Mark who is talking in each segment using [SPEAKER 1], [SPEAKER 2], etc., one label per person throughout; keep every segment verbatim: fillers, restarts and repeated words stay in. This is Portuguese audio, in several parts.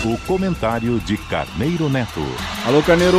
[SPEAKER 1] O comentário de Carneiro Neto.
[SPEAKER 2] Alô, Carneiro.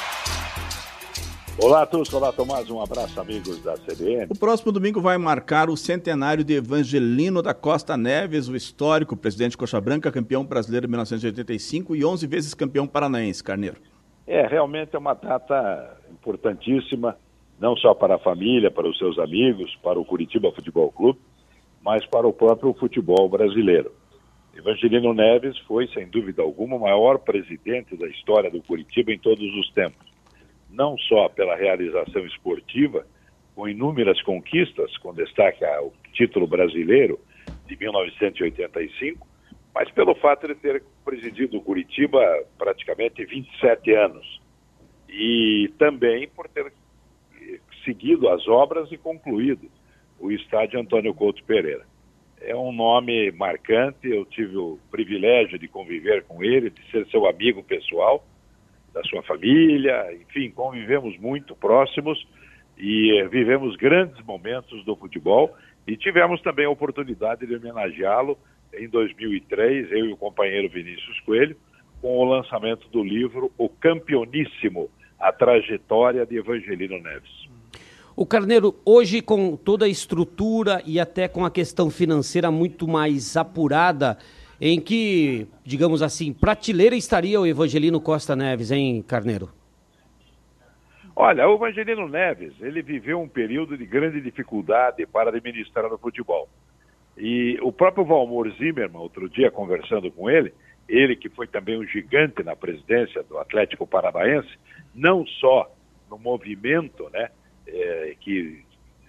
[SPEAKER 3] Olá a todos, olá Tomás, um abraço amigos da C B N.
[SPEAKER 2] O próximo domingo vai marcar o centenário de Evangelino da Costa Neves, o histórico presidente Coxa Branca, campeão brasileiro em mil novecentos e oitenta e cinco e onze vezes campeão paranaense, Carneiro.
[SPEAKER 3] É, realmente é uma data importantíssima, não só para a família, para os seus amigos, para o Curitiba Futebol Clube, mas para o próprio futebol brasileiro. Evangelino Neves foi, sem dúvida alguma, o maior presidente da história do Curitiba em todos os tempos. Não só pela realização esportiva, com inúmeras conquistas, com destaque ao título brasileiro de mil novecentos e oitenta e cinco, mas pelo fato de ter presidido o Curitiba praticamente vinte e sete anos. E também por ter seguido as obras e concluído o estádio Antônio Couto Pereira. É um nome marcante, eu tive o privilégio de conviver com ele, de ser seu amigo pessoal, da sua família, enfim, convivemos muito próximos e eh, vivemos grandes momentos do futebol e tivemos também a oportunidade de homenageá-lo em dois mil e três, eu e o companheiro Vinícius Coelho, com o lançamento do livro O Campeoníssimo, a trajetória de Evangelino Neves.
[SPEAKER 4] O Carneiro, hoje com toda a estrutura e até com a questão financeira muito mais apurada, em que, digamos assim, prateleira estaria o Evangelino Costa Neves, hein, Carneiro?
[SPEAKER 3] Olha, o Evangelino Neves, ele viveu um período de grande dificuldade para administrar o futebol. E o próprio Valmor Zimmermann, outro dia conversando com ele, ele que foi também um gigante na presidência do Atlético Paranaense, não só no movimento, né, é, que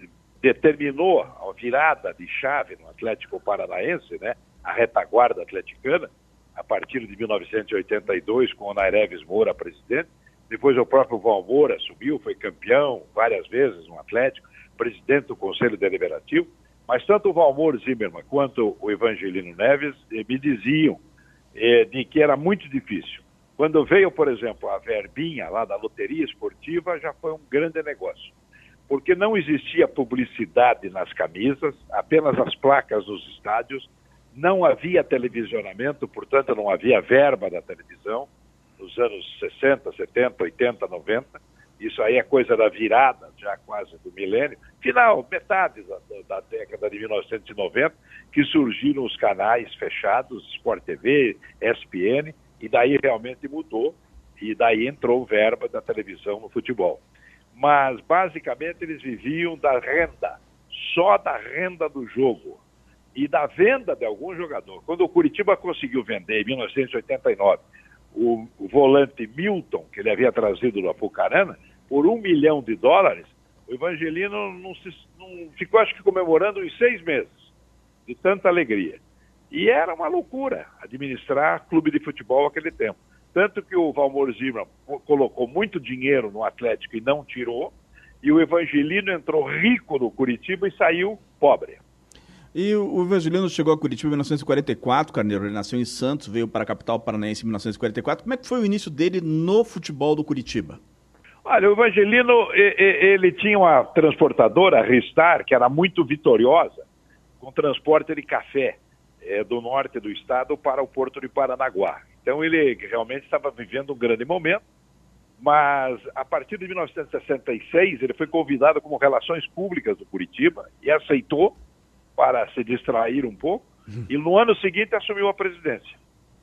[SPEAKER 3] determinou a virada de chave no Atlético Paranaense, né, a retaguarda atleticana, a partir de mil novecentos e oitenta e dois, com o Naireves Moura presidente. Depois o próprio Valmor assumiu, foi campeão várias vezes no Atlético, presidente do Conselho Deliberativo. Mas tanto o Valmor Zimmermann quanto o Evangelino Neves eh, me diziam eh, de que era muito difícil. Quando veio, por exemplo, a verbinha lá da loteria esportiva, já foi um grande negócio. Porque não existia publicidade nas camisas, apenas as placas dos estádios, não havia televisionamento, portanto não havia verba da televisão, nos anos sessenta, setenta, oitenta, noventa, isso aí é coisa da virada, já quase do milênio, final, metade da, da década de mil novecentos e noventa, que surgiram os canais fechados, Sport T V, E S P N, e daí realmente mudou, e daí entrou verba da televisão no futebol. Mas basicamente eles viviam da renda, só da renda do jogo. E da venda de algum jogador. Quando o Curitiba conseguiu vender em mil novecentos e oitenta e nove o, o volante Milton, que ele havia trazido do Apucarana, por um milhão de dólares, o Evangelino não, se, não ficou, acho que, comemorando em seis meses, de tanta alegria. E era uma loucura administrar clube de futebol naquele tempo. Tanto que o Valmor Zimmermann colocou muito dinheiro no Atlético e não tirou, e o Evangelino entrou rico no Curitiba e saiu pobre.
[SPEAKER 2] E o Evangelino chegou a Curitiba em mil novecentos e quarenta e quatro, Carneiro, ele nasceu em Santos, veio para a capital paranaense em mil novecentos e quarenta e quatro. Como é que foi o início dele no futebol do Curitiba?
[SPEAKER 3] Olha, o Evangelino, ele tinha uma transportadora, a Ristar, que era muito vitoriosa, com transporte de café é, do norte do estado para o Porto de Paranaguá. Então ele realmente estava vivendo um grande momento, mas a partir de mil novecentos e sessenta e seis ele foi convidado como Relações Públicas do Curitiba e aceitou, para se distrair um pouco, e no ano seguinte assumiu a presidência.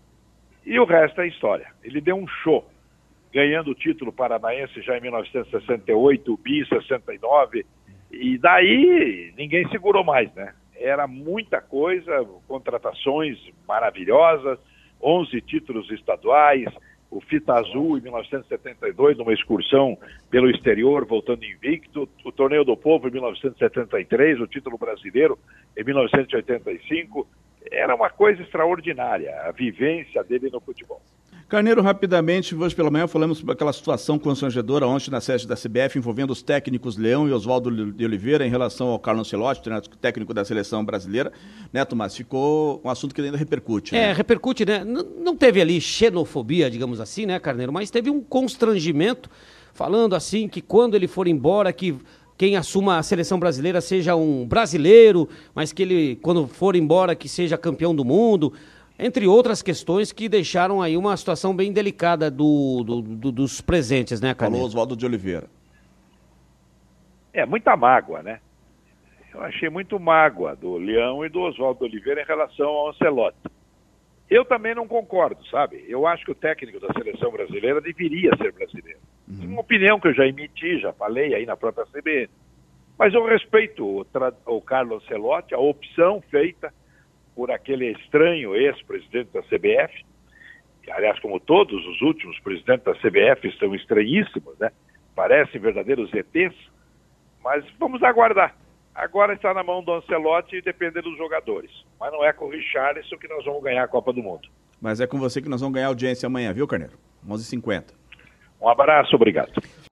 [SPEAKER 3] E o resto é história. Ele deu um show, ganhando o título paranaense já em mil novecentos e sessenta e oito, o Bi em sessenta e nove, e daí ninguém segurou mais, né? Era muita coisa, contratações maravilhosas, onze títulos estaduais, o Fita Azul em mil novecentos e setenta e dois, numa excursão pelo exterior, voltando invicto, o Torneio do Povo em mil novecentos e setenta e três, o título brasileiro em mil novecentos e oitenta e cinco, era uma coisa extraordinária, a vivência dele no futebol.
[SPEAKER 2] Carneiro, rapidamente, hoje pela manhã falamos sobre aquela situação constrangedora ontem na sede da C B F envolvendo os técnicos Leão e Oswaldo de Oliveira em relação ao Carlo Ancelotti, técnico da seleção brasileira, né, Tomás? Ficou um assunto que ainda repercute, né?
[SPEAKER 4] É, repercute, né? N- não teve ali xenofobia, digamos assim, né, Carneiro? Mas teve um constrangimento, falando assim que quando ele for embora, que quem assuma a seleção brasileira seja um brasileiro, mas que ele, quando for embora, que seja campeão do mundo. entre outras questões que deixaram aí uma situação bem delicada do, do, do, dos presentes, né, Carneiro?
[SPEAKER 2] Falou Oswaldo de Oliveira.
[SPEAKER 3] É, muita mágoa, né? Eu achei muito mágoa do Leão e do Oswaldo de Oliveira em relação ao Ancelotti. Eu também não concordo, sabe? Eu acho que o técnico da seleção brasileira deveria ser brasileiro. Uhum. Uma opinião que eu já emiti, já falei aí na própria C B N. Mas eu respeito o, o Carlo Ancelotti, a opção feita por aquele estranho ex-presidente da C B F, que, aliás, como todos os últimos presidentes da C B F estão estranhíssimos, né? Parecem verdadeiros E Tês, mas vamos aguardar. Agora está na mão do Ancelotti e depende dos jogadores. Mas não é com o Richarlison que nós vamos ganhar a Copa do Mundo.
[SPEAKER 2] Mas é com você que nós vamos ganhar audiência amanhã, viu, Carneiro? onze e cinquenta.
[SPEAKER 3] Um abraço, obrigado.